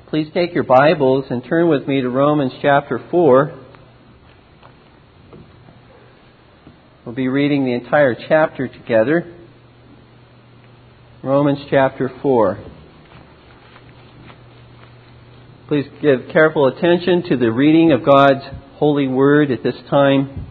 Please take your Bibles and turn with me to Romans chapter 4. We'll be reading the entire chapter together. Romans chapter 4. Please give careful attention to the reading of God's holy word at this time.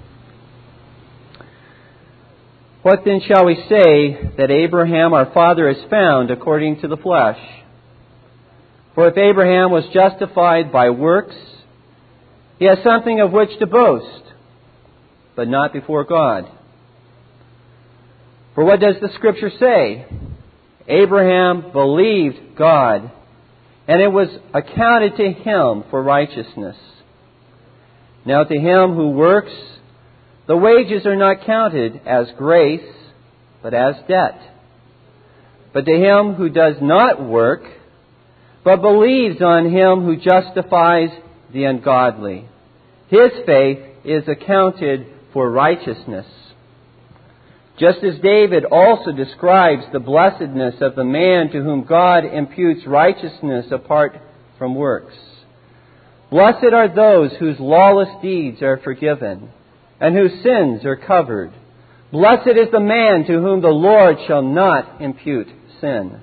What then shall we say that Abraham our father has found according to the flesh? For if Abraham was justified by works, he has something of which to boast, but not before God. For what does the Scripture say? Abraham believed God, and it was accounted to him for righteousness. Now to him who works, the wages are not counted as grace, but as debt. But to him who does not work, but believes on him who justifies the ungodly, his faith is accounted for righteousness. Just as David also describes the blessedness of the man to whom God imputes righteousness apart from works. Blessed are those whose lawless deeds are forgiven, and whose sins are covered. Blessed is the man to whom the Lord shall not impute sin.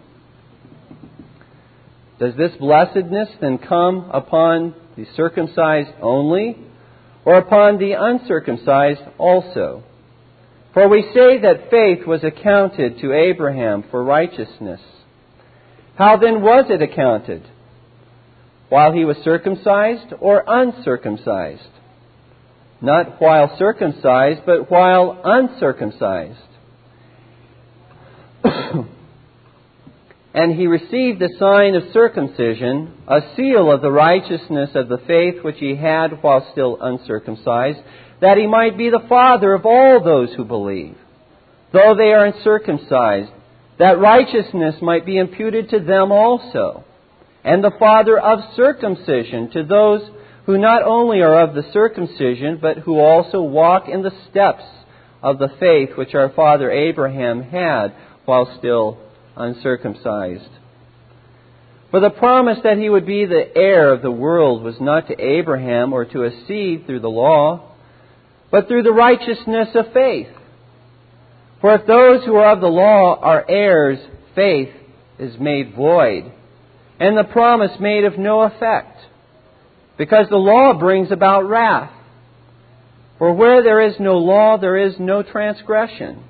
Does this blessedness then come upon the circumcised only, or upon the uncircumcised also? For we say that faith was accounted to Abraham for righteousness. How then was it accounted? While he was circumcised or uncircumcised? Not while circumcised, but while uncircumcised. And he received the sign of circumcision, a seal of the righteousness of the faith which he had while still uncircumcised, that he might be the father of all those who believe, though they are uncircumcised, that righteousness might be imputed to them also, and the father of circumcision to those who not only are of the circumcision, but who also walk in the steps of the faith which our father Abraham had while still uncircumcised. For the promise that he would be the heir of the world was not to Abraham or to a seed through the law, but through the righteousness of faith. For if those who are of the law are heirs, faith is made void, and the promise made of no effect, because the law brings about wrath. For where there is no law, there is no transgression.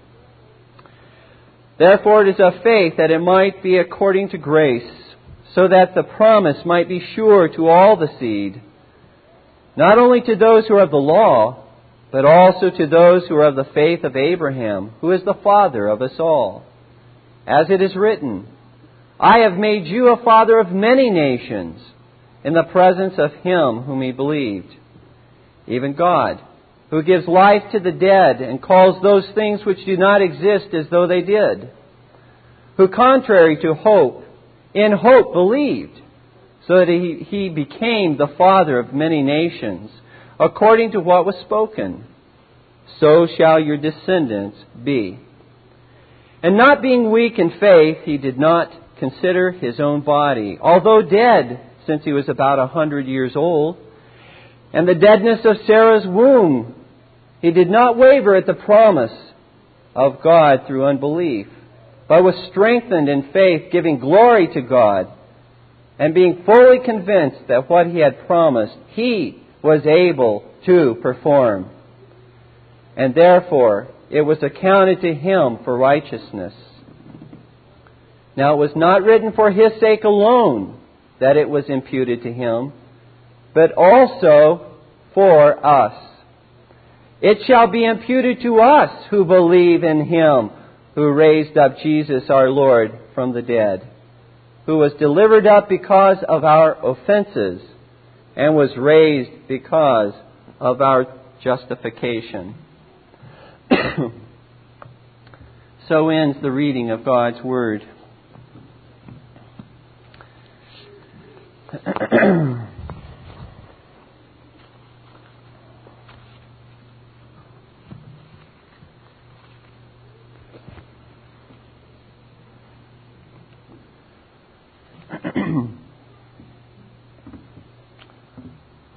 Therefore it is of faith that it might be according to grace, so that the promise might be sure to all the seed, not only to those who are of the law, but also to those who are of the faith of Abraham, who is the father of us all. As it is written, I have made you a father of many nations, in the presence of him whom he believed, even God, who gives life to the dead and calls those things which do not exist as though they did, who contrary to hope, in hope believed, so that he became the father of many nations, according to what was spoken, so shall your descendants be. And not being weak in faith, he did not consider his own body, although dead since he was about 100 years old, and the deadness of Sarah's womb. He did not waver at the promise of God through unbelief, but was strengthened in faith, giving glory to God, and being fully convinced that what he had promised, he was able to perform. And therefore, it was accounted to him for righteousness. Now it was not written for his sake alone that it was imputed to him, but also for us. It shall be imputed to us who believe in him who raised up Jesus our Lord from the dead, who was delivered up because of our offenses and was raised because of our justification. So ends the reading of God's Word.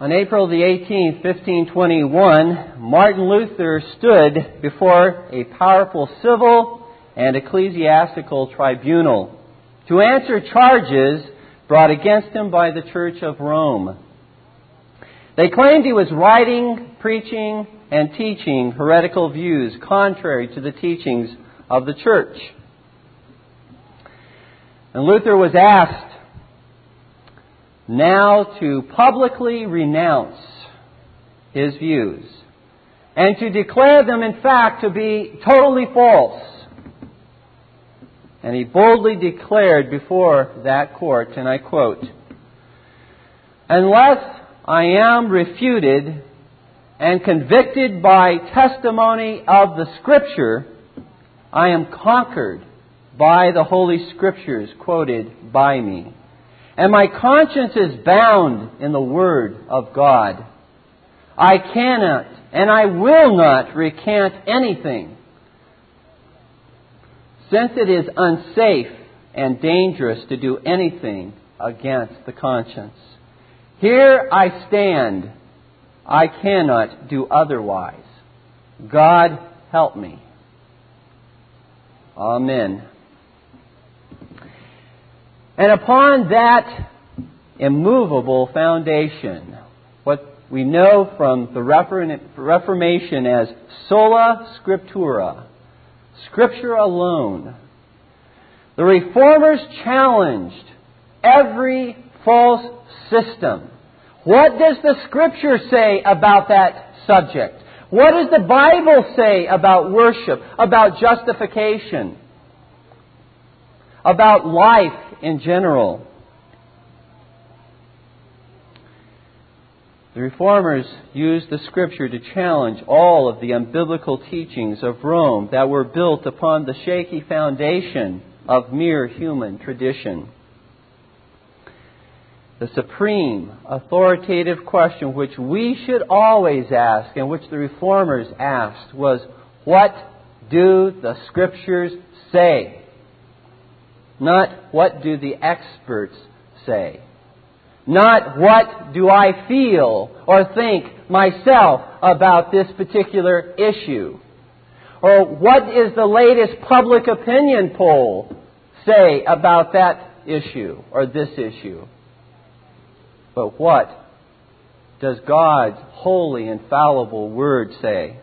On April the 18th, 1521, Martin Luther stood before a powerful civil and ecclesiastical tribunal to answer charges brought against him by the Church of Rome. They claimed he was writing, preaching, and teaching heretical views contrary to the teachings of the Church. And Luther was asked now to publicly renounce his views and to declare them in fact to be totally false. And he boldly declared before that court, and I quote, "Unless I am refuted and convicted by testimony of the Scripture, I am conquered by the Holy Scriptures quoted by me. And my conscience is bound in the Word of God. I cannot and I will not recant anything, since it is unsafe and dangerous to do anything against the conscience. Here I stand. I cannot do otherwise. God help me. Amen." And upon that immovable foundation, what we know from the Reformation as sola scriptura, Scripture alone, the Reformers challenged every false system. What does the Scripture say about that subject? What does the Bible say about worship, about justification, about life in general? The Reformers used the Scripture to challenge all of the unbiblical teachings of Rome that were built upon the shaky foundation of mere human tradition. The supreme, authoritative question which we should always ask, and which the Reformers asked, was, what do the Scriptures say? Not what do the experts say? Not what do I feel or think myself about this particular issue? Or what is the latest public opinion poll say about that issue or this issue? But what does God's holy, infallible Word say?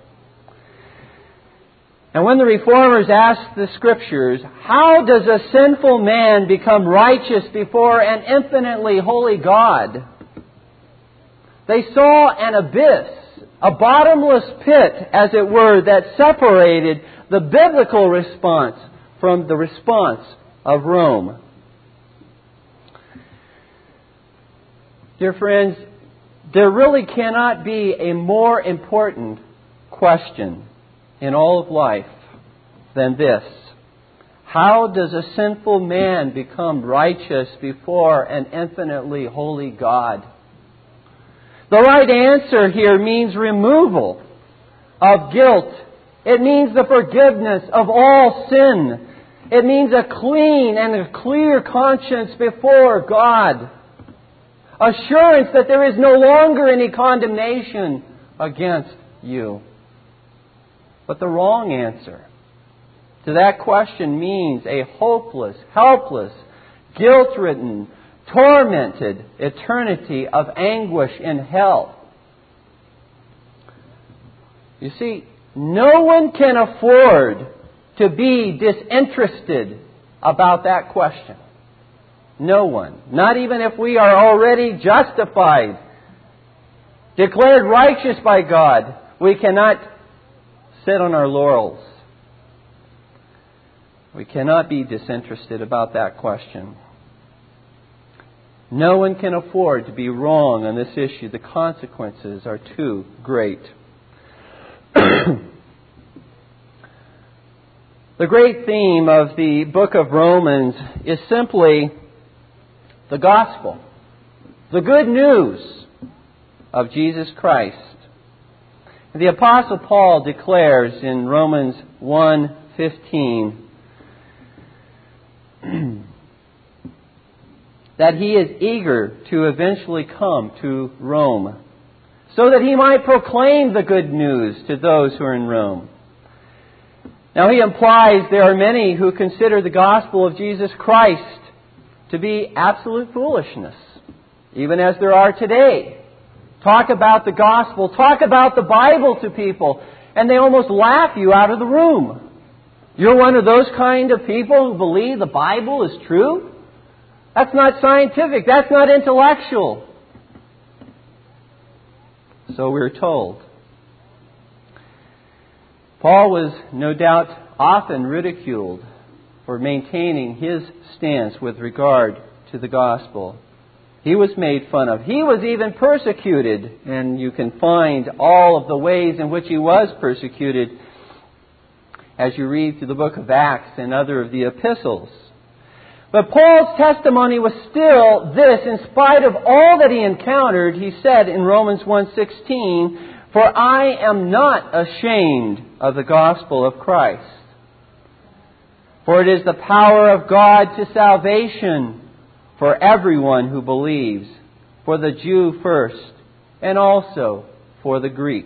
And when the Reformers asked the Scriptures, how does a sinful man become righteous before an infinitely holy God? They saw an abyss, a bottomless pit, as it were, that separated the biblical response from the response of Rome. Dear friends, there really cannot be a more important question in all of life than this. How does a sinful man become righteous before an infinitely holy God? The right answer here means removal of guilt. It means the forgiveness of all sin. It means a clean and a clear conscience before God. Assurance that there is no longer any condemnation against you. But the wrong answer to that question means a hopeless, helpless, guilt-ridden, tormented eternity of anguish in hell. You see, no one can afford to be disinterested about that question. No one. Not even if we are already justified, declared righteous by God. We cannot sit on our laurels. We cannot be disinterested about that question. No one can afford to be wrong on this issue. The consequences are too great. The great theme of the book of Romans is simply the gospel, the good news of Jesus Christ. The Apostle Paul declares in Romans 1:15 that he is eager to eventually come to Rome, so that he might proclaim the good news to those who are in Rome. Now he implies there are many who consider the gospel of Jesus Christ to be absolute foolishness, even as there are today. Talk about the gospel, talk about the Bible to people, and they almost laugh you out of the room. You're one of those kind of people who believe the Bible is true? That's not scientific, that's not intellectual. So we're told. Paul was no doubt often ridiculed for maintaining his stance with regard to the gospel. He was made fun of. He was even persecuted, and you can find all of the ways in which he was persecuted as you read through the book of Acts and other of the epistles. But Paul's testimony was still this: in spite of all that he encountered, he said in Romans 1:16, "For I am not ashamed of the gospel of Christ. For it is the power of God to salvation for everyone who believes, for the Jew first, and also for the Greek."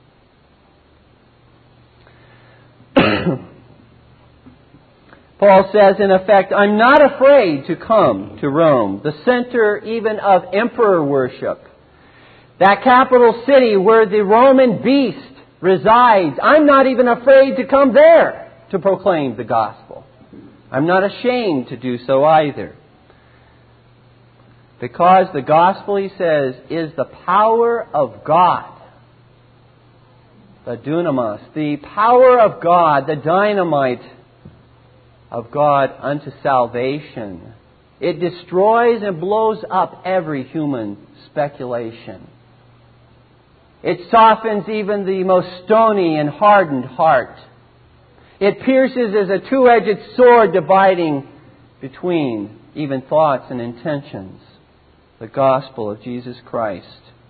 Paul says, in effect, I'm not afraid to come to Rome, the center even of emperor worship. That capital city where the Roman beast resides. I'm not even afraid to come there to proclaim the gospel. I'm not ashamed to do so either. Because the gospel, he says, is the power of God. The dunamis, the power of God, the dynamite of God unto salvation. It destroys and blows up every human speculation. It softens even the most stony and hardened heart. It pierces as a two-edged sword, dividing between even thoughts and intentions. The gospel of Jesus Christ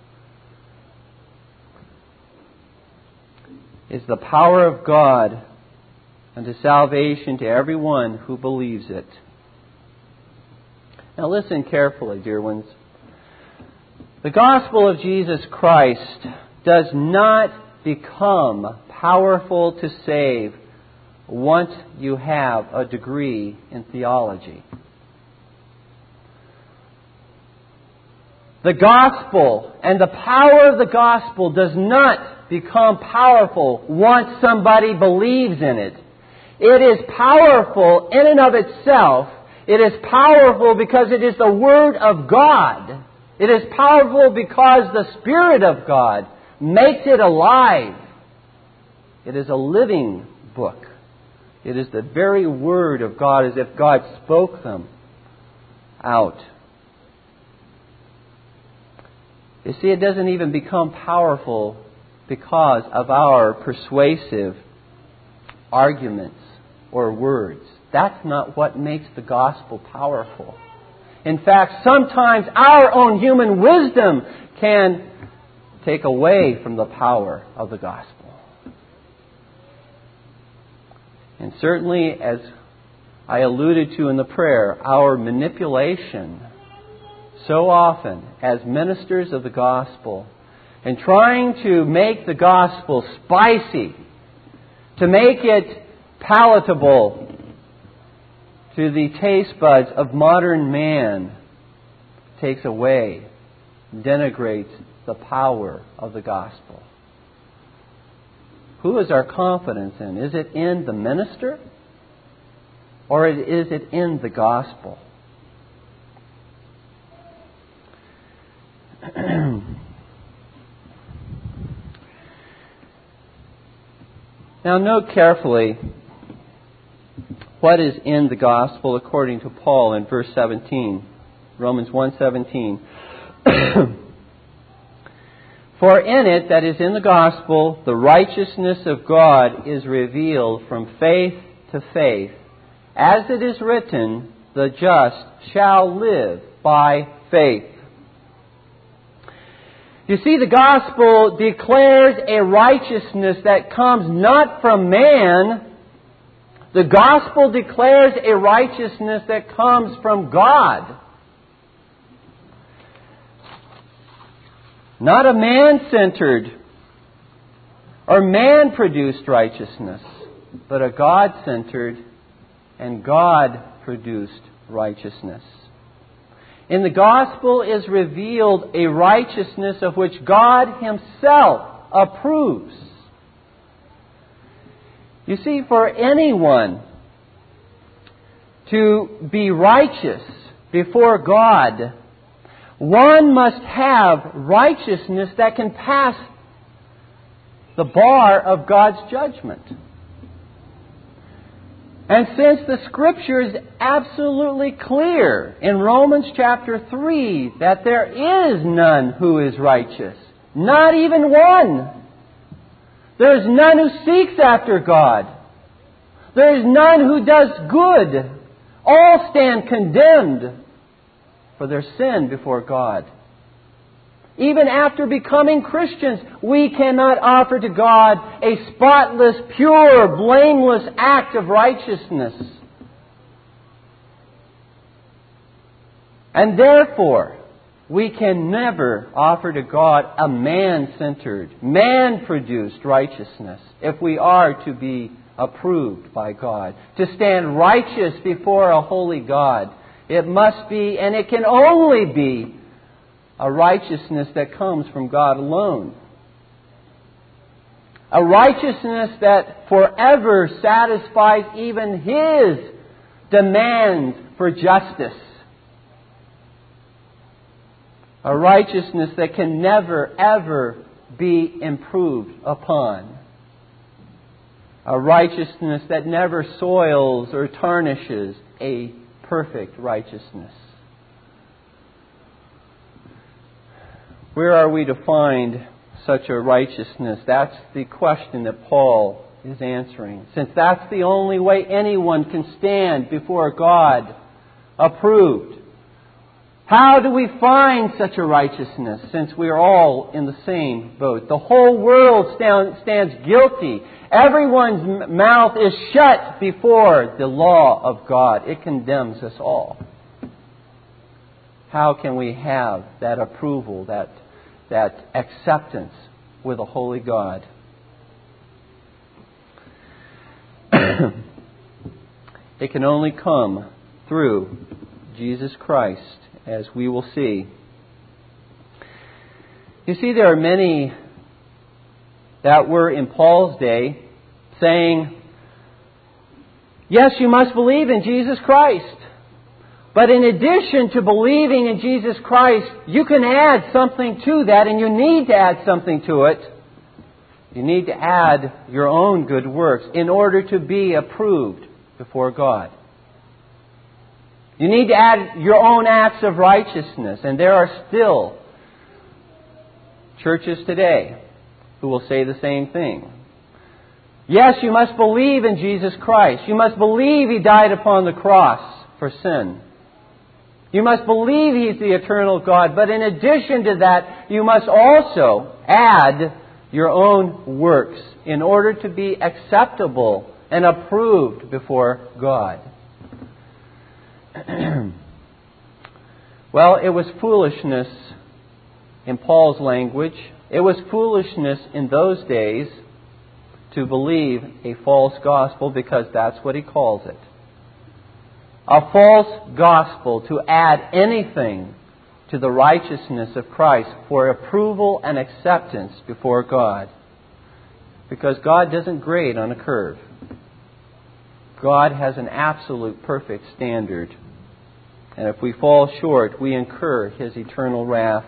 is the power of God unto salvation to everyone who believes it. Now listen carefully, dear ones. The gospel of Jesus Christ does not become powerful to save once you have a degree in theology. The gospel and the power of the gospel does not become powerful once somebody believes in it. It is powerful in and of itself. It is powerful because it is the Word of God. It is powerful because the Spirit of God makes it alive. It is a living book. It is the very Word of God, as if God spoke them out. You see, it doesn't even become powerful because of our persuasive arguments or words. That's not what makes the gospel powerful. In fact, sometimes our own human wisdom can take away from the power of the gospel. And certainly, as I alluded to in the prayer, our manipulation so often as ministers of the gospel and trying to make the gospel spicy, to make it palatable to the taste buds of modern man, takes away, denigrates the power of the gospel. Who is our confidence in? Is it in the minister, or is it in the gospel? Now note carefully what is in the gospel according to Paul in verse 17, Romans 1:17. For in it, that is in the gospel, the righteousness of God is revealed from faith to faith, as it is written, the just shall live by faith. You see, the gospel declares a righteousness that comes not from man. The gospel declares a righteousness that comes from God. Not a man-centered or man-produced righteousness, but a God-centered and God-produced righteousness. In the gospel is revealed a righteousness of which God Himself approves. You see, for anyone to be righteous before God, one must have righteousness that can pass the bar of God's judgment. And since the Scripture is absolutely clear in Romans chapter 3 that there is none who is righteous, not even one. There is none who seeks after God. There is none who does good. All stand condemned for their sin before God. Even after becoming Christians, we cannot offer to God a spotless, pure, blameless act of righteousness. And therefore, we can never offer to God a man-centered, man-produced righteousness if we are to be approved by God. To stand righteous before a holy God, it must be, and it can only be, a righteousness that comes from God alone. A righteousness that forever satisfies even His demands for justice. A righteousness that can never, ever be improved upon. A righteousness that never soils or tarnishes a perfect righteousness. Where are we to find such a righteousness? That's the question that Paul is answering. Since that's the only way anyone can stand before God approved. How do we find such a righteousness since we are all in the same boat? The whole world stands guilty. Everyone's mouth is shut before the law of God. It condemns us all. How can we have that approval, that acceptance with a holy God? It can only come through Jesus Christ, as we will see. You see, there are many that were in Paul's day saying, yes, you must believe in Jesus Christ. But in addition to believing in Jesus Christ, you can add something to that, and you need to add something to it. You need to add your own good works in order to be approved before God. You need to add your own acts of righteousness, and there are still churches today who will say the same thing. Yes, you must believe in Jesus Christ. You must believe He died upon the cross for sin. You must believe He's the eternal God. But in addition to that, you must also add your own works in order to be acceptable and approved before God. Well, it was foolishness in Paul's language. It was foolishness in those days to believe a false gospel, because that's what he calls it. A false gospel, to add anything to the righteousness of Christ for approval and acceptance before God. Because God doesn't grade on a curve. God has an absolute perfect standard. And if we fall short, we incur His eternal wrath.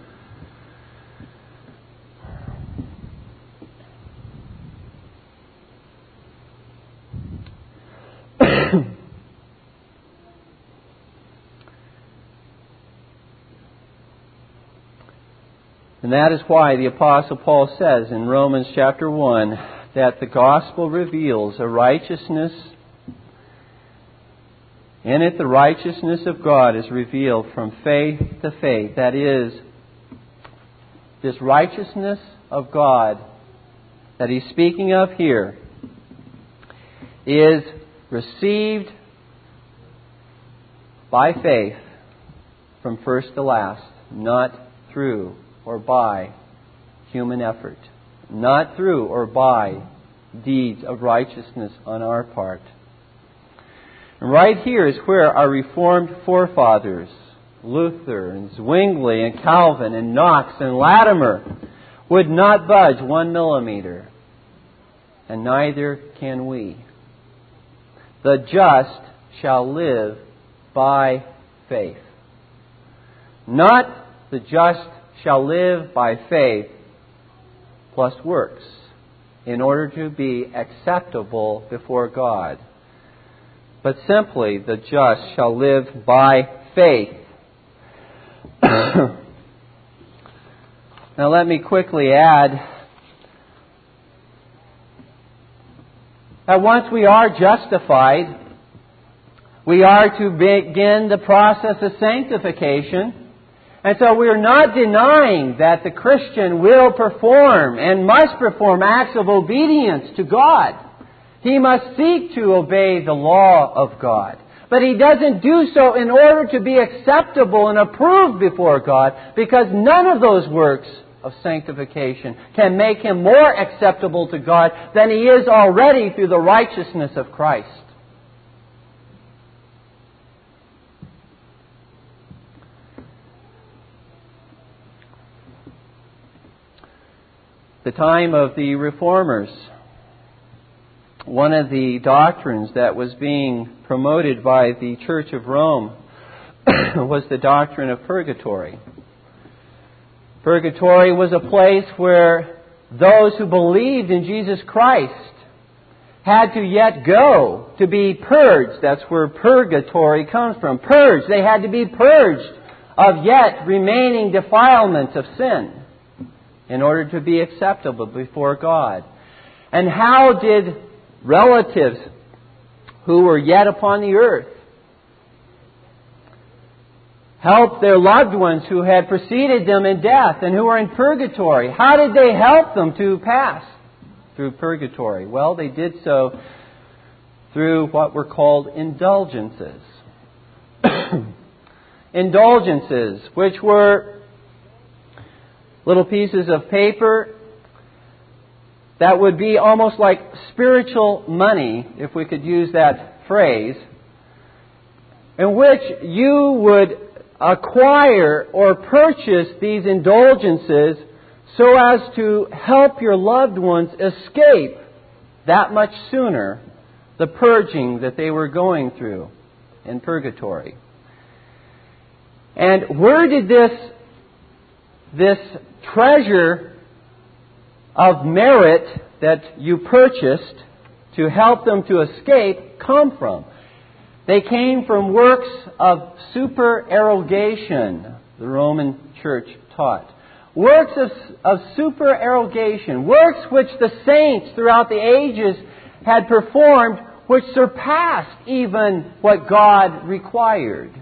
And that is why the Apostle Paul says in Romans chapter 1 that the gospel reveals a righteousness. In it, the righteousness of God is revealed from faith to faith. That is, this righteousness of God that he's speaking of here is received by faith from first to last, not through or by human effort, not through or by deeds of righteousness on our part. And right here is where our Reformed forefathers, Luther and Zwingli and Calvin and Knox and Latimer, would not budge 1 millimeter. And neither can we. The just shall live by faith. Not the just shall live by faith plus works in order to be acceptable before God, but simply the just shall live by faith. Now let me quickly add that once we are justified, we are to begin the process of sanctification. And so we are not denying that the Christian will perform and must perform acts of obedience to God. He must seek to obey the law of God. But he doesn't do so in order to be acceptable and approved before God, because none of those works of sanctification can make him more acceptable to God than he is already through the righteousness of Christ. The time of the Reformers, one of the doctrines that was being promoted by the Church of Rome was the doctrine of purgatory. Purgatory was a place where those who believed in Jesus Christ had to yet go to be purged. That's where purgatory comes from. Purged. They had to be purged of yet remaining defilements of sin in order to be acceptable before God. And how did relatives who were yet upon the earth help their loved ones who had preceded them in death and who were in purgatory? How did they help them to pass through purgatory? Well, they did so through what were called indulgences. Indulgences, which were little pieces of paper that would be almost like spiritual money, if we could use that phrase, in which you would acquire or purchase these indulgences so as to help your loved ones escape that much sooner the purging that they were going through in purgatory. And where did this treasure of merit that you purchased to help them to escape come from? They came from works of supererogation, the Roman Church taught. Works of supererogation, works which the saints throughout the ages had performed, which surpassed even what God required.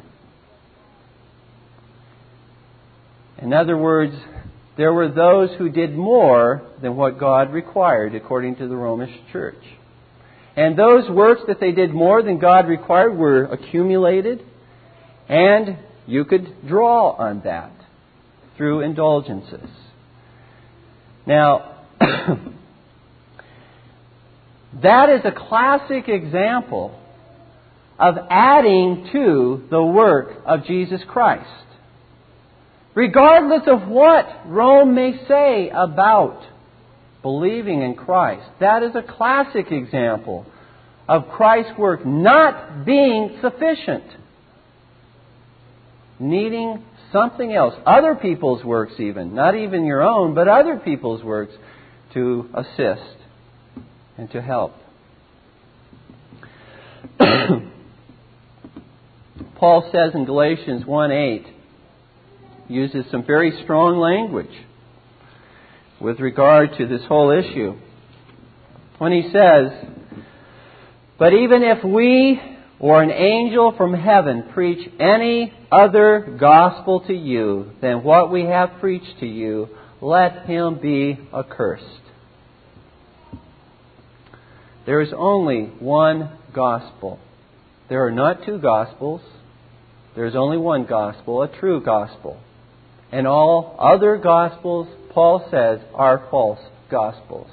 In other words, there were those who did more than what God required, according to the Roman Church. And those works that they did more than God required were accumulated, and you could draw on that through indulgences. Now, that is a classic example of adding to the work of Jesus Christ. Regardless of what Rome may say about believing in Christ, that is a classic example of Christ's work not being sufficient, needing something else, other people's works even, not even your own, but other people's works to assist and to help. Paul says in Galatians 1:8, uses some very strong language with regard to this whole issue, when he says, "But even if we or an angel from heaven preach any other gospel to you than what we have preached to you, let him be accursed." There is only one gospel. There are not two gospels. There is only one gospel, a true gospel. And all other gospels, Paul says, are false gospels.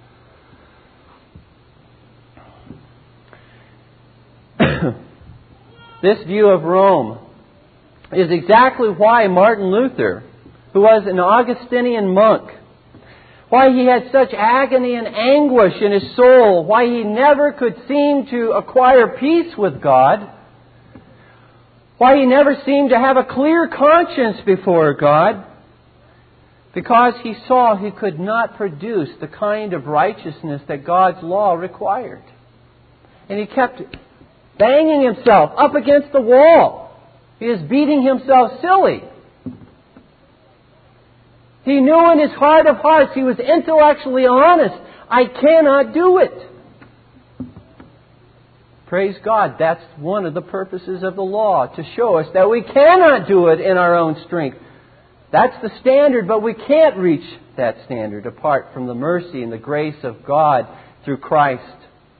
This view of Rome is exactly why Martin Luther, who was an Augustinian monk, why he had such agony and anguish in his soul, why he never could seem to acquire peace with God, why he never seemed to have a clear conscience before God, because he saw he could not produce the kind of righteousness that God's law required. And he kept banging himself up against the wall. He is beating himself silly. He knew in his heart of hearts, he was intellectually honest, I cannot do it. Praise God, that's one of the purposes of the law, to show us that we cannot do it in our own strength. That's the standard, but we can't reach that standard apart from the mercy and the grace of God through Christ.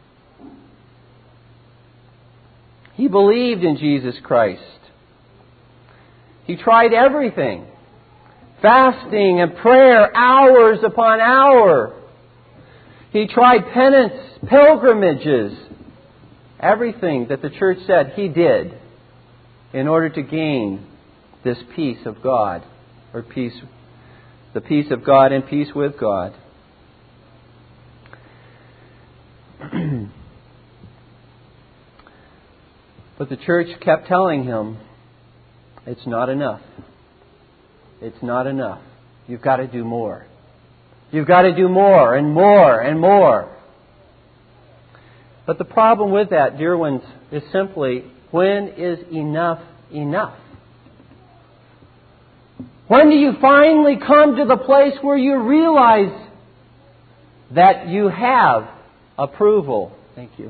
He believed in Jesus Christ. He tried everything. Fasting and prayer, hours upon hour. He tried penance, pilgrimages. Everything that the church said he did in order to gain this peace of God, or the peace of God and peace with God. But the church kept telling him, it's not enough. It's not enough. You've got to do more. You've got to do more and more and more. But the problem with that, dear ones, is simply, when is enough enough? When do you finally come to the place where you realize that you have approval? Thank you.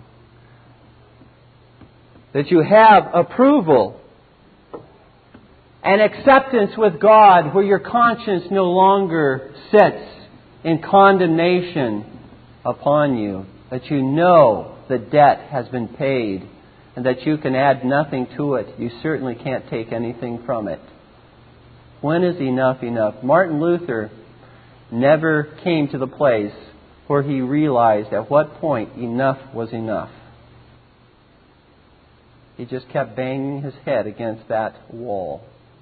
That you have approval and acceptance with God, where your conscience no longer sits in condemnation upon you. That you know the debt has been paid and that you can add nothing to it. You certainly can't take anything from it. When is enough enough? Martin Luther never came to the place where he realized at what point enough was enough. He just kept banging his head against that wall.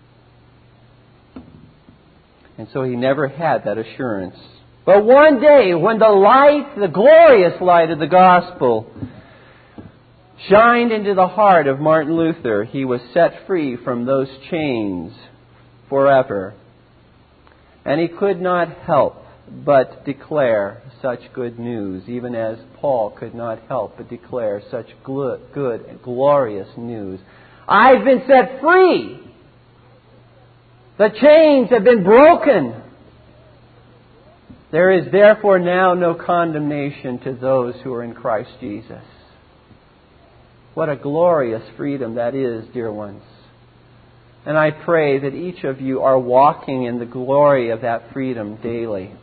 And so he never had that assurance. But one day, when the light, the glorious light of the gospel, shined into the heart of Martin Luther, he was set free from those chains forever. And he could not help but declare such good news, even as Paul could not help but declare such good and glorious news. I've been set free. The chains have been broken. There is therefore now no condemnation to those who are in Christ Jesus. What a glorious freedom that is, dear ones. And I pray that each of you are walking in the glory of that freedom daily.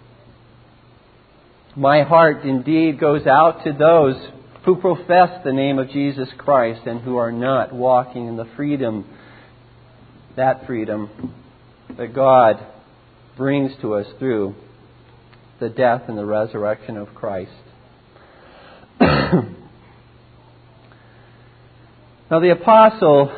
My heart indeed goes out to those who profess the name of Jesus Christ and who are not walking in the freedom, that freedom that God brings to us through the death and the resurrection of Christ. Now the apostle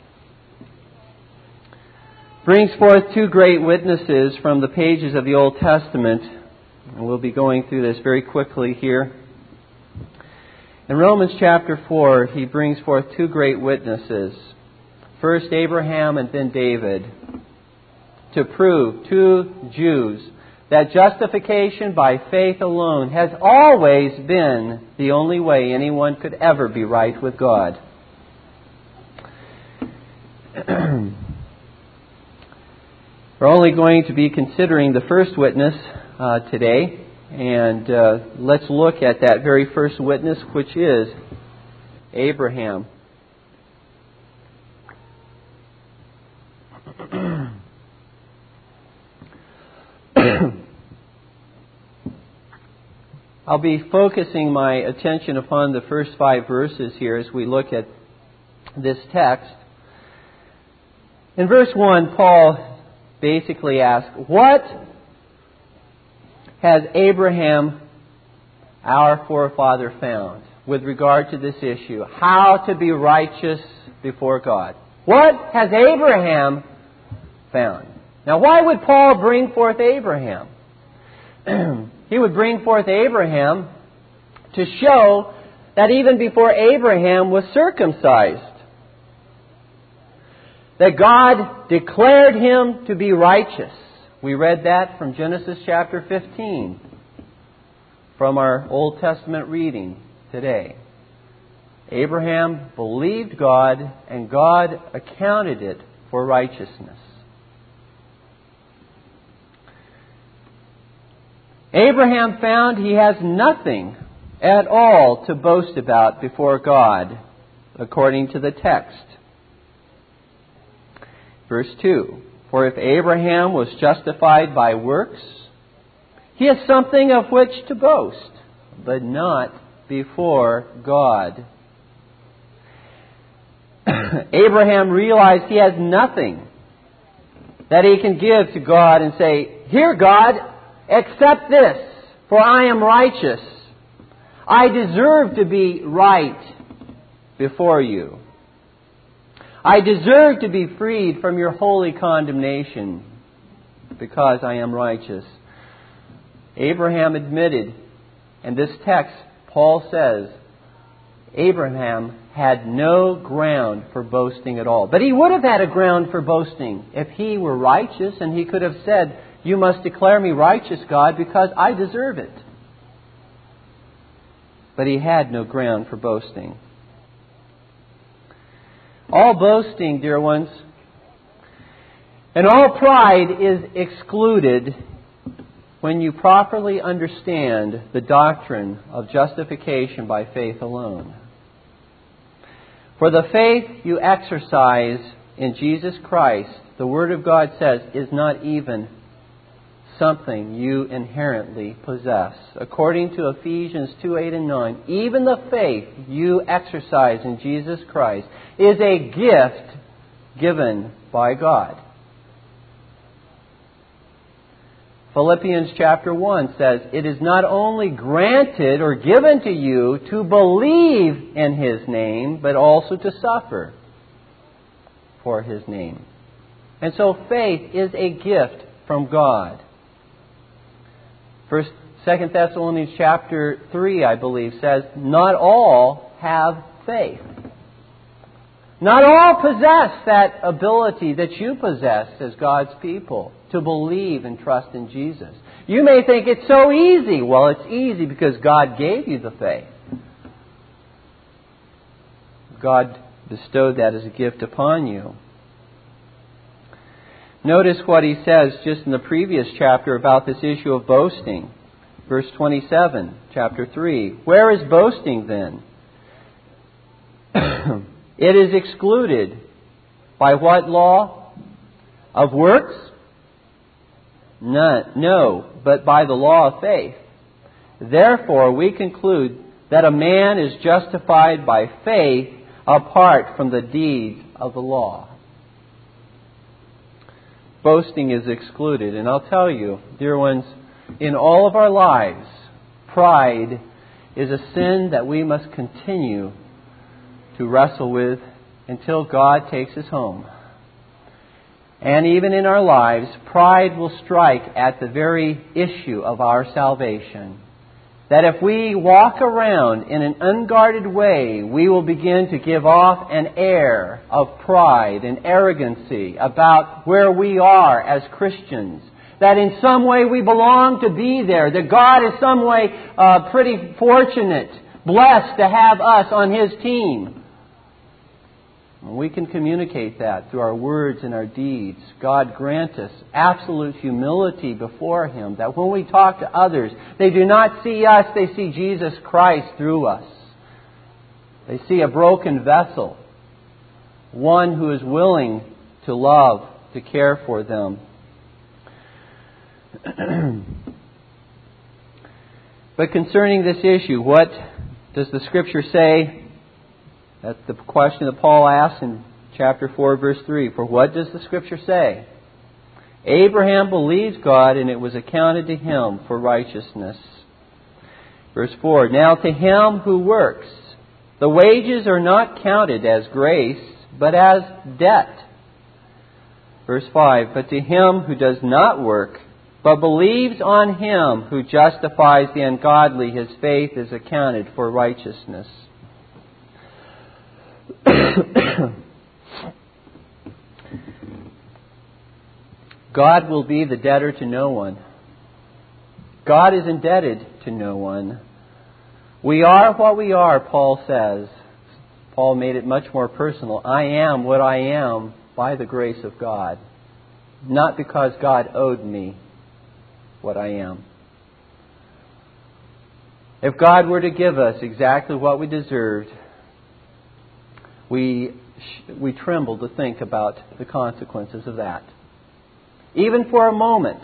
brings forth two great witnesses from the pages of the Old Testament. And we'll be going through this very quickly here. In Romans chapter 4, he brings forth two great witnesses. First Abraham and then David, to prove to Jews that justification by faith alone has always been the only way anyone could ever be right with God. We're only going to be considering the first witness today, and let's look at that very first witness, which is Abraham. I'll be focusing my attention upon the first 5 verses here as we look at this text. In verse 1, Paul basically asks, what has Abraham, our forefather, found with regard to this issue? How to be righteous before God. What has Abraham found? Now, why would Paul bring forth Abraham? He would bring forth Abraham to show that even before Abraham was circumcised, that God declared him to be righteous. We read that from Genesis chapter 15, from our Old Testament reading today. Abraham believed God, and God accounted it for righteousness. Abraham found he has nothing at all to boast about before God, according to the text. Verse 2, for if Abraham was justified by works, he has something of which to boast, but not before God. Abraham realized he has nothing that he can give to God and say, here, God, accept this, for I am righteous. I deserve to be right before you. I deserve to be freed from your holy condemnation because I am righteous. Abraham admitted, and this text, Paul says, Abraham had no ground for boasting at all. But he would have had a ground for boasting if he were righteous, and he could have said, you must declare me righteous, God, because I deserve it. But he had no ground for boasting. All boasting, dear ones, and all pride is excluded when you properly understand the doctrine of justification by faith alone. For the faith you exercise in Jesus Christ, the Word of God says, is not even something you inherently possess. According to Ephesians 2:8 and 9, even the faith you exercise in Jesus Christ is a gift given by God. Philippians chapter 1 says, it is not only granted or given to you to believe in His name, but also to suffer for His name. And so faith is a gift from God. 2 Thessalonians chapter 3, I believe, says, not all have faith. Not all possess that ability that you possess as God's people to believe and trust in Jesus. You may think it's so easy. Well, it's easy because God gave you the faith. God bestowed that as a gift upon you. Notice what he says just in the previous chapter about this issue of boasting. Verse 27, chapter 3. Where is boasting then? It is excluded. By what law? Of works? No, but by the law of faith. Therefore, we conclude that a man is justified by faith apart from the deeds of the law. Boasting is excluded. And I'll tell you, dear ones, in all of our lives, pride is a sin that we must continue to wrestle with until God takes us home. And even in our lives, pride will strike at the very issue of our salvation. That if we walk around in an unguarded way, we will begin to give off an air of pride and arrogancy about where we are as Christians. That in some way we belong to be there. That God is some way pretty fortunate, blessed to have us on His team. We can communicate that through our words and our deeds. God grant us absolute humility before Him, that when we talk to others, they do not see us, they see Jesus Christ through us. They see a broken vessel, one who is willing to love, to care for them. But concerning this issue, what does the Scripture say? That's the question that Paul asks in chapter 4, verse 3. For what does the Scripture say? Abraham believed God, and it was accounted to him for righteousness. Verse 4, now to him who works, the wages are not counted as grace, but as debt. Verse 5, but to him who does not work, but believes on him who justifies the ungodly, his faith is accounted for righteousness. God will be the debtor to no one. God is indebted to no one. We are what we are, Paul says. Paul made it much more personal. I am what I am by the grace of God, not because God owed me what I am. If God were to give us exactly what we deserved, we tremble to think about the consequences of that. Even for a moment,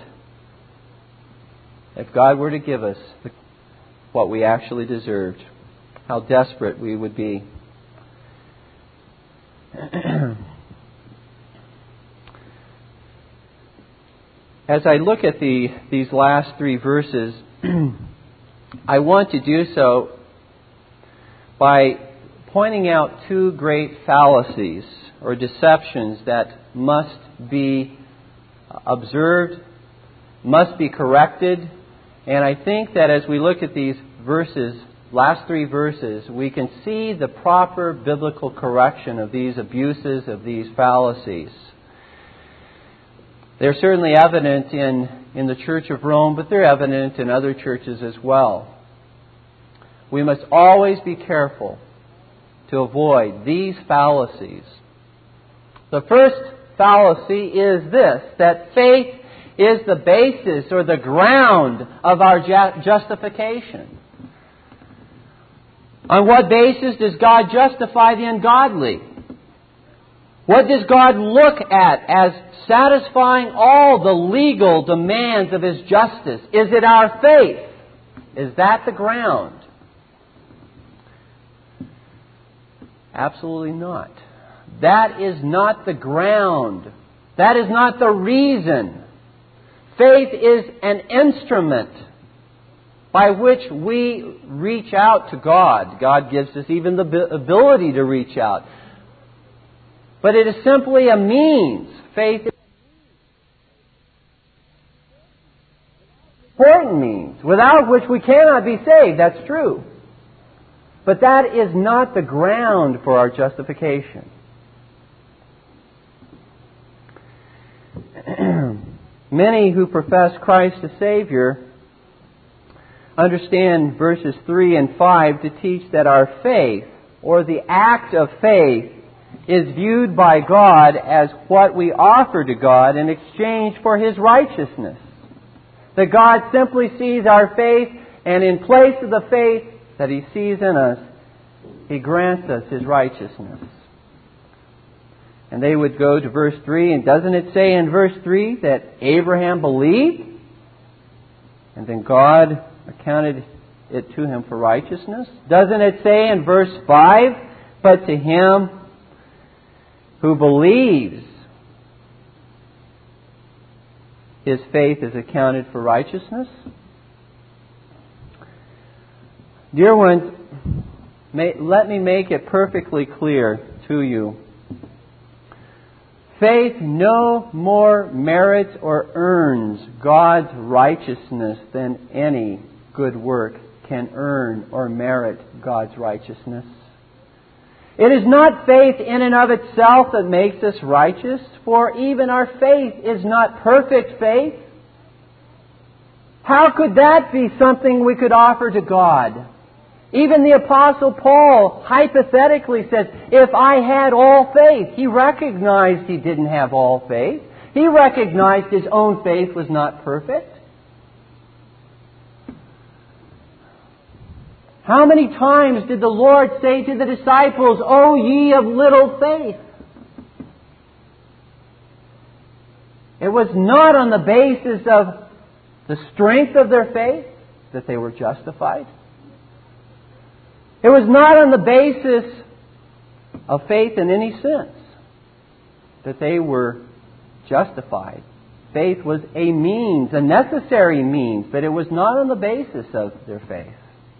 if God were to give us what we actually deserved, how desperate we would be. As I look at these last three verses, I want to do so by pointing out two great fallacies or deceptions that must be observed, must be corrected. And I think that as we look at these verses, last three verses, we can see the proper biblical correction of these abuses, of these fallacies. They're certainly evident in the Church of Rome, but they're evident in other churches as well. We must always be careful to avoid these fallacies. The first fallacy is this, that faith is the basis or the ground of our justification. On what basis does God justify the ungodly? What does God look at as satisfying all the legal demands of His justice? Is it our faith? Is that the ground? Absolutely not. That is not the ground. That is not the reason. Faith is an instrument by which we reach out to God. God gives us even the ability to reach out. But it is simply a means. Faith is an important means, without which we cannot be saved. That's true. But that is not the ground for our justification. Many who profess Christ as Savior understand verses 3 and 5 to teach that our faith, or the act of faith, is viewed by God as what we offer to God in exchange for His righteousness. That God simply sees our faith, and in place of the faith that He sees in us, He grants us His righteousness. And they would go to verse 3, and doesn't it say in verse 3 that Abraham believed? And then God accounted it to him for righteousness? Doesn't it say in verse 5, but to him who believes, his faith is accounted for righteousness? Dear ones, let me make it perfectly clear to you. Faith no more merits or earns God's righteousness than any good work can earn or merit God's righteousness. It is not faith in and of itself that makes us righteous, for even our faith is not perfect faith. How could that be something we could offer to God? Even the Apostle Paul hypothetically says, if I had all faith, he recognized he didn't have all faith. He recognized his own faith was not perfect. How many times did the Lord say to the disciples, O ye of little faith? It was not on the basis of the strength of their faith that they were justified. It was not on the basis of faith in any sense that they were justified. faith was a means, a necessary means, but it was not on the basis of their faith.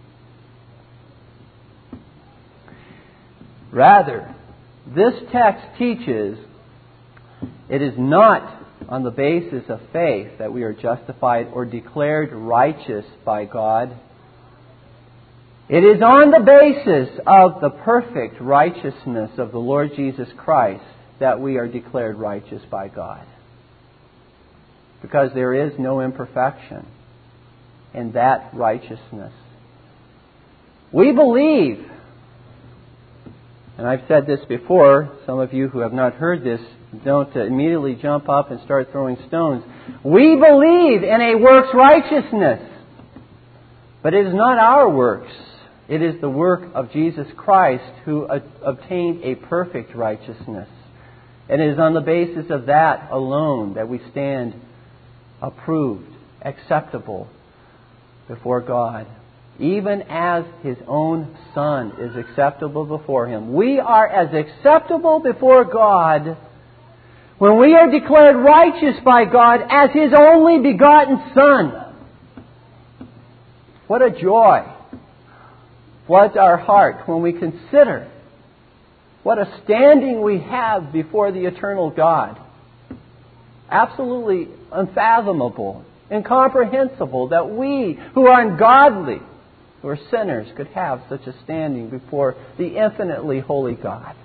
Rather, this text teaches it is not on the basis of faith that we are justified or declared righteous by God. It is on the basis of the perfect righteousness of the Lord Jesus Christ that we are declared righteous by God. Because there is no imperfection in that righteousness. We believe, and I've said this before, some of you who have not heard this, don't immediately jump up and start throwing stones. We believe in a works righteousness. But it is not our works. It is the work of Jesus Christ who obtained a perfect righteousness. And it is on the basis of that alone that we stand approved, acceptable before God. Even as His own Son is acceptable before Him. We are as acceptable before God when we are declared righteous by God as His only begotten Son. What a joy floods our heart when we consider what a standing we have before the eternal God. Absolutely unfathomable, incomprehensible that we who are ungodly, who are sinners, could have such a standing before the infinitely holy God.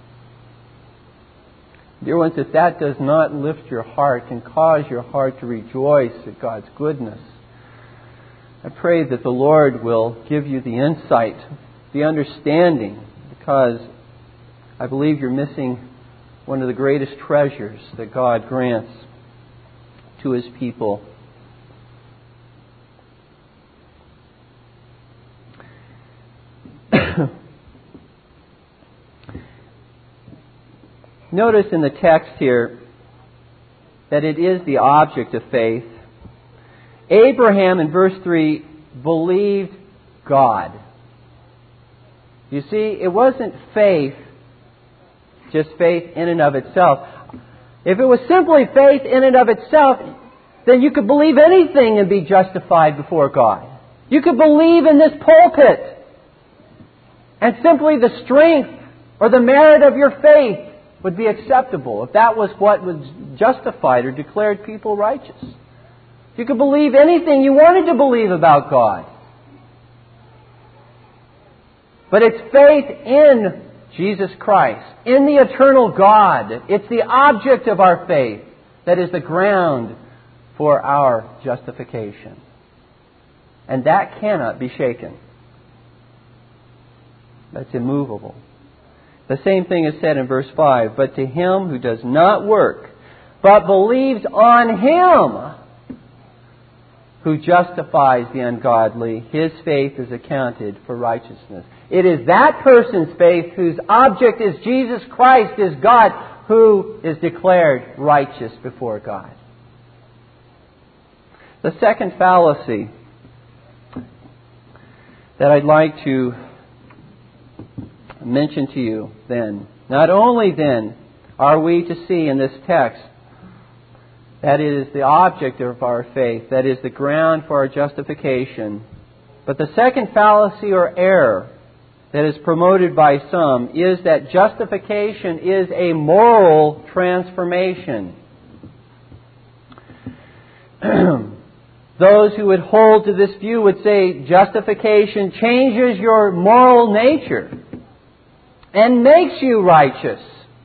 Dear ones, if that does not lift your heart and cause your heart to rejoice at God's goodness, I pray that the Lord will give you the insight, the understanding, because I believe you're missing one of the greatest treasures that God grants to His people. Notice in the text here that it is the object of faith. Abraham, in verse 3, believed God. You see, it wasn't faith, just faith in and of itself. If it was simply faith in and of itself, then you could believe anything and be justified before God. You could believe in this pulpit, and simply the strength or the merit of your faith would be acceptable if that was what was justified or declared people righteous. You could believe anything you wanted to believe about God. But it's faith in Jesus Christ, in the eternal God. It's the object of our faith that is the ground for our justification. And that cannot be shaken. That's immovable. The same thing is said in verse 5. But to him who does not work, but believes on Him who justifies the ungodly, his faith is accounted for righteousness. It is that person's faith whose object is Jesus Christ, is God, who is declared righteous before God. The second fallacy that I'd like to mention to you then, not only then are we to see in this text that it is the object of our faith, that is the ground for our justification, but the second fallacy or error that is promoted by some is that justification is a moral transformation. Those who would hold to this view would say justification changes your moral nature and makes you righteous.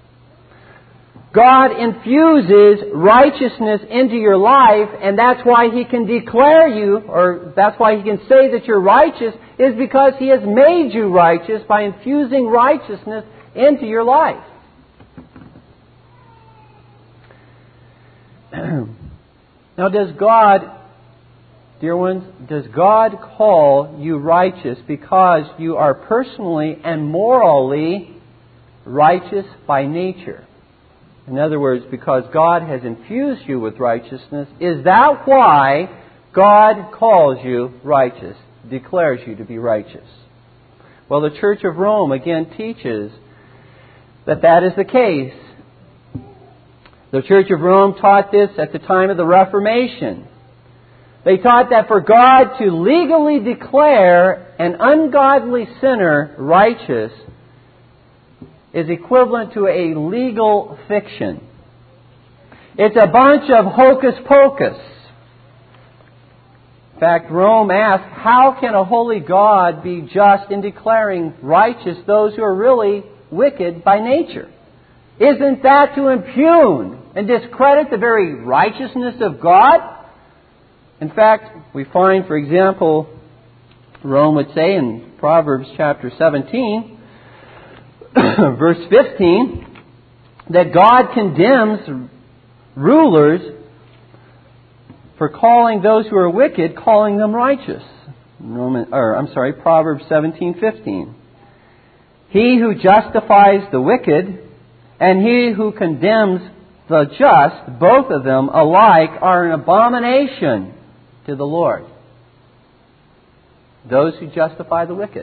God infuses righteousness into your life, and that's why He can declare you, or that's why He can say that you're righteous, is because He has made you righteous by infusing righteousness into your life. Now, does God, dear ones, does God call you righteous because you are personally and morally righteous by nature? In other words, because God has infused you with righteousness, is that why God calls you righteous, declares you to be righteous? Well, the Church of Rome again teaches that that is the case. The Church of Rome taught this at the time of the Reformation. They taught that for God to legally declare an ungodly sinner righteous is equivalent to a legal fiction. It's a bunch of hocus pocus. In fact, Rome asked, how can a holy God be just in declaring righteous those who are really wicked by nature? Isn't that to impugn and discredit the very righteousness of God? In fact, we find, for example, Rome would say in Proverbs chapter 17, verse 15, that God condemns rulers for calling those who are wicked, calling them righteous. Proverbs 17:15. He who justifies the wicked and he who condemns the just, both of them alike are an abomination to the Lord. Those who justify the wicked.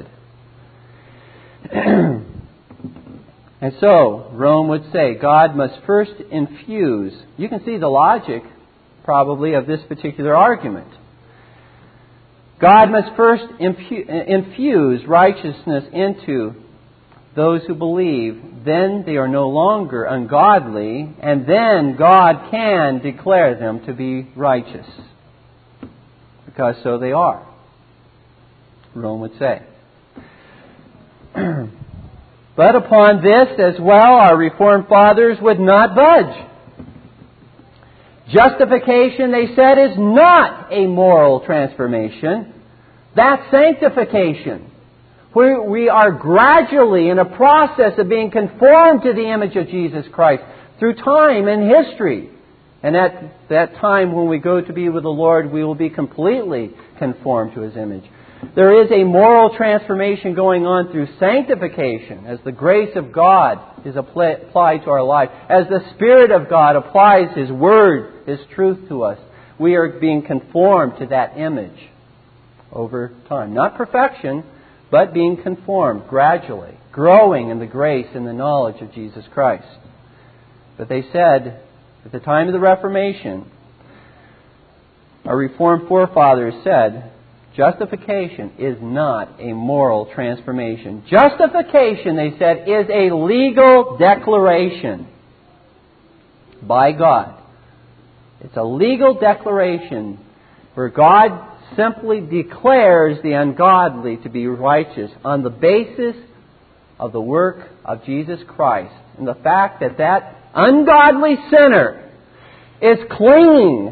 And so, Rome would say, God must first infuse. You can see the logic, probably, of this particular argument. God must first infuse righteousness into those who believe. Then they are no longer ungodly, and then God can declare them to be righteous. Because so they are, Rome would say. But upon this as well, our Reformed fathers would not budge. Justification, they said, is not a moral transformation. That's sanctification. We are gradually in a process of being conformed to the image of Jesus Christ through time and history. And at that time when we go to be with the Lord, we will be completely conformed to His image. There is a moral transformation going on through sanctification as the grace of God is applied to our life. As the Spirit of God applies His Word, His truth to us, we are being conformed to that image over time. Not perfection, but being conformed gradually, growing in the grace and the knowledge of Jesus Christ. But they said, at the time of the Reformation, our Reformed forefathers said, justification is not a moral transformation. Justification, they said, is a legal declaration by God. It's a legal declaration where God simply declares the ungodly to be righteous on the basis of the work of Jesus Christ and the fact that that ungodly sinner is clinging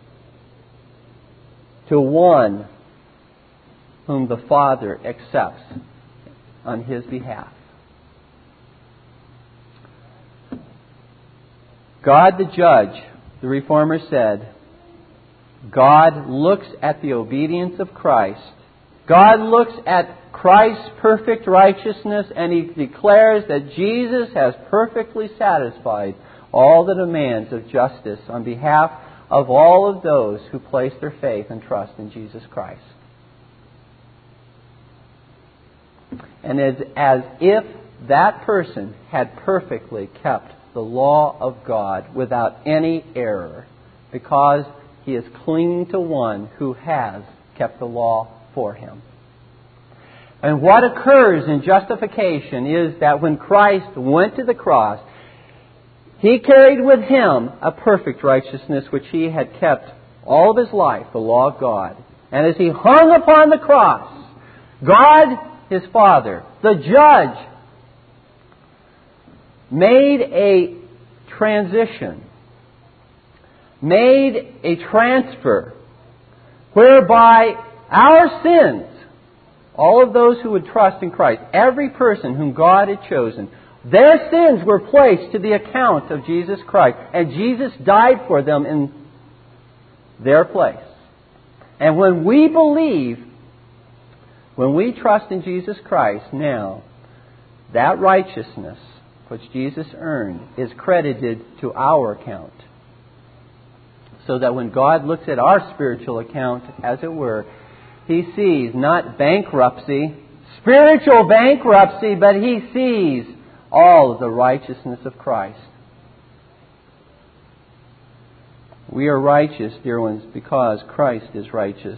to one whom the Father accepts on His behalf. God the judge, the Reformer said, God looks at the obedience of Christ. God looks at Christ's perfect righteousness and He declares that Jesus has perfectly satisfied all the demands of justice on behalf of all of those who place their faith and trust in Jesus Christ. And as if that person had perfectly kept the law of God without any error, because he is clinging to one who has kept the law for him. And what occurs in justification is that when Christ went to the cross, He carried with Him a perfect righteousness which He had kept all of His life, the law of God. And as He hung upon the cross, God, His Father, the judge, made a transition, made a transfer, whereby our sins, all of those who would trust in Christ, every person whom God had chosen, their sins were placed to the account of Jesus Christ. And Jesus died for them in their place. And when we believe, when we trust in Jesus Christ now, that righteousness which Jesus earned is credited to our account. So that when God looks at our spiritual account, as it were, He sees not bankruptcy, spiritual bankruptcy, but He sees all of the righteousness of Christ. We are righteous, dear ones, because Christ is righteous.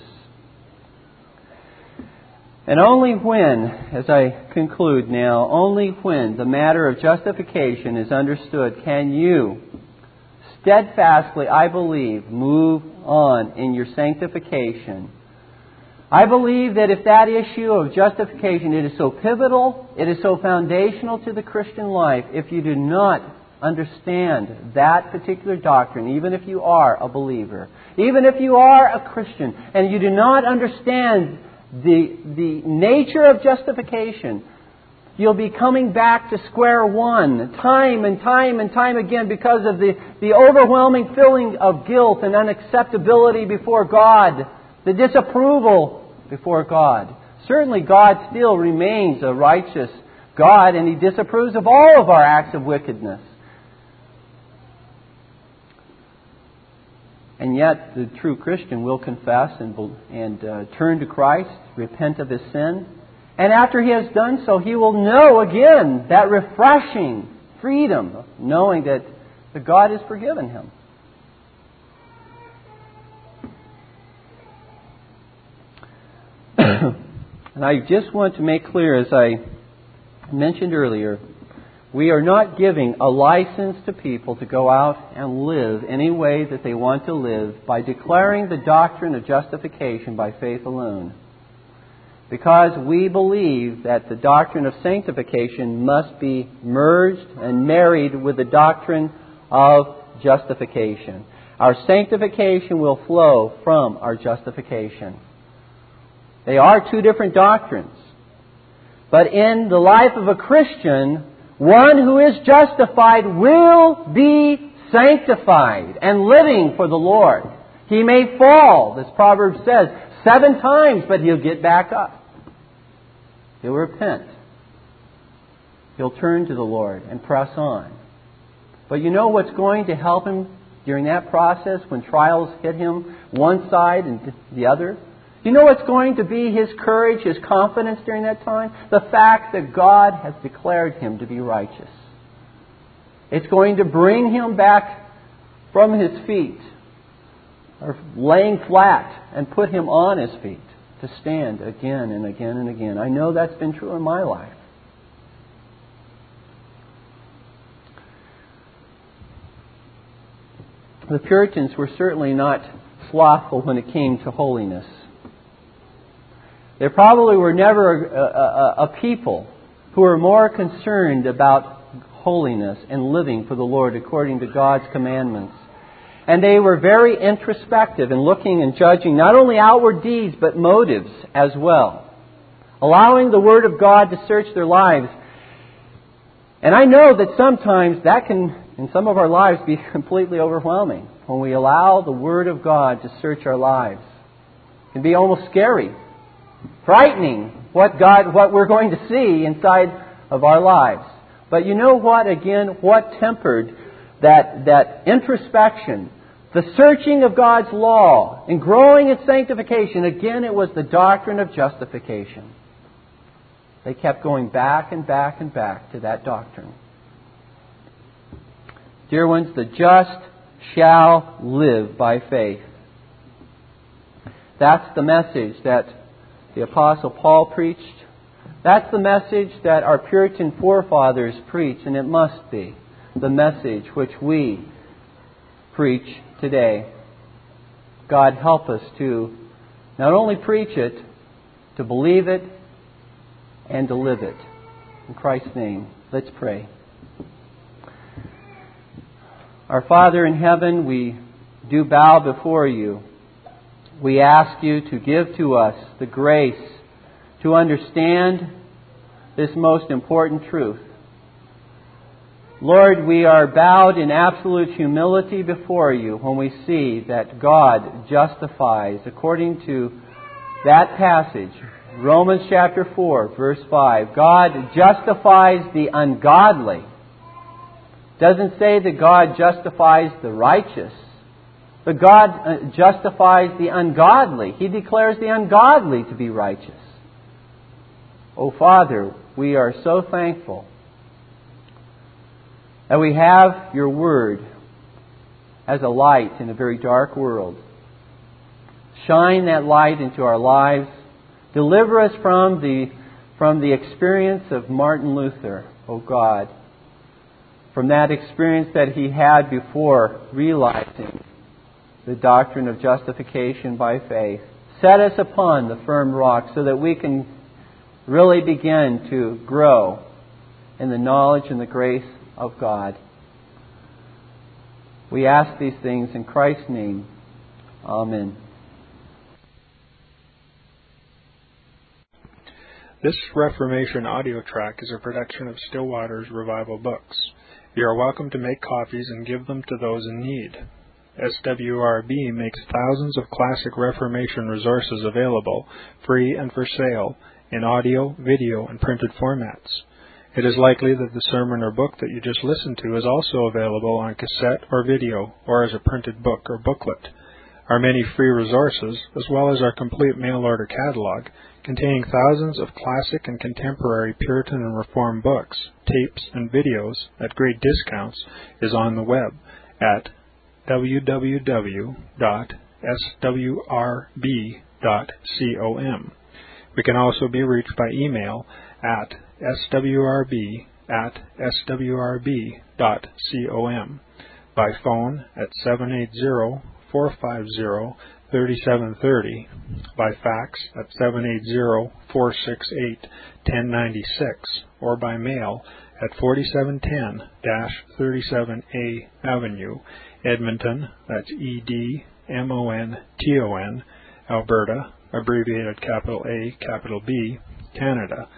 And only when, as I conclude now, only when the matter of justification is understood can you steadfastly, I believe, move on in your sanctification. I believe that if that issue of justification, it is so pivotal, it is so foundational to the Christian life, if you do not understand that particular doctrine, even if you are a believer, even if you are a Christian, and you do not understand the nature of justification, you'll be coming back to square one time and time and time again because of the overwhelming feeling of guilt and unacceptability before God, the disapproval before God. Certainly God still remains a righteous God, and He disapproves of all of our acts of wickedness. And yet the true Christian will confess and turn to Christ, repent of his sin. And after he has done so, he will know again that refreshing freedom, knowing that God has forgiven him. And I just want to make clear, as I mentioned earlier, we are not giving a license to people to go out and live any way that they want to live by declaring the doctrine of justification by faith alone. Because we believe that the doctrine of sanctification must be merged and married with the doctrine of justification. Our sanctification will flow from our justification. They are two different doctrines. But in the life of a Christian, one who is justified will be sanctified and living for the Lord. He may fall, as Proverbs says, 7 times, but he'll get back up. He'll repent. He'll turn to the Lord and press on. But you know what's going to help him during that process when trials hit him one side and the other? You know what's going to be his courage, his confidence during that time? The fact that God has declared him to be righteous. It's going to bring him back from his feet, or laying flat, and put him on his feet to stand again and again and again. I know that's been true in my life. The Puritans were certainly not slothful when it came to holiness. There probably were never a people who were more concerned about holiness and living for the Lord according to God's commandments. And they were very introspective in looking and judging not only outward deeds but motives as well, allowing the Word of God to search their lives. And I know that sometimes that can, in some of our lives, be completely overwhelming when we allow the Word of God to search our lives. It can be almost scary, frightening what we're going to see inside of our lives. But you know what, again, what tempered that introspection, the searching of God's law and growing in sanctification? Again, it was the doctrine of justification. They kept going back and back and back to that doctrine. Dear ones, the just shall live by faith. That's the message that the Apostle Paul preached. That's the message that our Puritan forefathers preached, and it must be the message which we preach today. God help us to not only preach it, to believe it, and to live it. In Christ's name, let's pray. Our Father in heaven, we do bow before you. We ask you to give to us the grace to understand this most important truth. Lord, we are bowed in absolute humility before you when we see that God justifies, according to that passage, Romans chapter 4, verse 5. God justifies the ungodly. Doesn't say that God justifies the righteous, but God justifies the ungodly. He declares the ungodly to be righteous. Oh, Father, we are so thankful that we have your Word, as a light in a very dark world. Shine that light into our lives. Deliver us from the experience of Martin Luther, O God, from that experience that he had before realizing the doctrine of justification by faith. Set us upon the firm rock so that we can really begin to grow in the knowledge and the grace of God. We ask these things in Christ's name. Amen. This Reformation audio track is a production of Still Waters Revival Books. You are welcome to make copies and give them to those in need. SWRB makes thousands of classic Reformation resources available, free and for sale, in audio, video, and printed formats. It is likely that the sermon or book that you just listened to is also available on cassette or video, or as a printed book or booklet. Our many free resources, as well as our complete mail-order catalog, containing thousands of classic and contemporary Puritan and Reformed books, tapes, and videos at great discounts, is on the web at www.swrb.com. We can also be reached by email at swrb@swrb.com, by phone at 780-450-3730, by fax at 780-468-1096, or by mail at 4710-37A Avenue, Edmonton, that's Edmonton, Alberta, abbreviated capital A, capital B, Canada,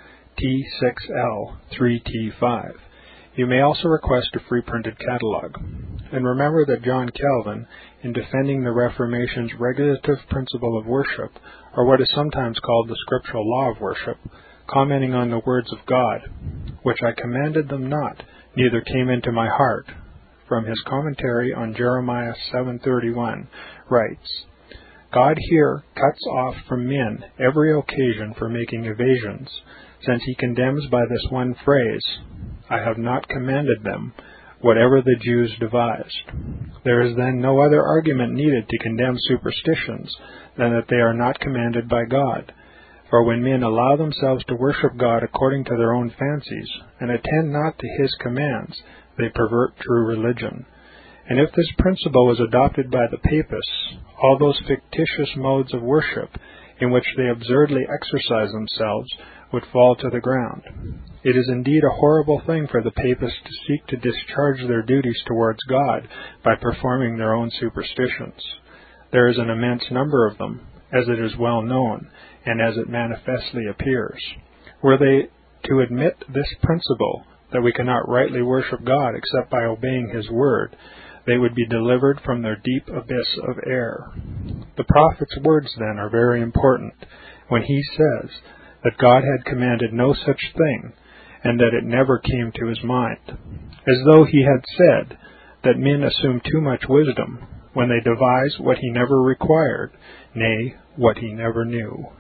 T6L3T5. You may also request a free printed catalog. And remember that John Calvin, in defending the Reformation's regulative principle of worship, or what is sometimes called the scriptural law of worship, commenting on the words of God, which I commanded them not, neither came into my heart, from his commentary on Jeremiah 7:31, writes, God here cuts off from men every occasion for making evasions, since he condemns by this one phrase, I have not commanded them, whatever the Jews devised. There is then no other argument needed to condemn superstitions than that they are not commanded by God. For when men allow themselves to worship God according to their own fancies, and attend not to his commands, they pervert true religion. And if this principle was adopted by the Papists, all those fictitious modes of worship in which they absurdly exercise themselves would fall to the ground. It is indeed a horrible thing for the Papists to seek to discharge their duties towards God by performing their own superstitions. There is an immense number of them, as it is well known, and as it manifestly appears. Were they to admit this principle, that we cannot rightly worship God except by obeying his word, they would be delivered from their deep abyss of error. The prophet's words, then, are very important, when he says that God had commanded no such thing, and that it never came to his mind, as though he had said that men assume too much wisdom when they devise what he never required, nay, what he never knew.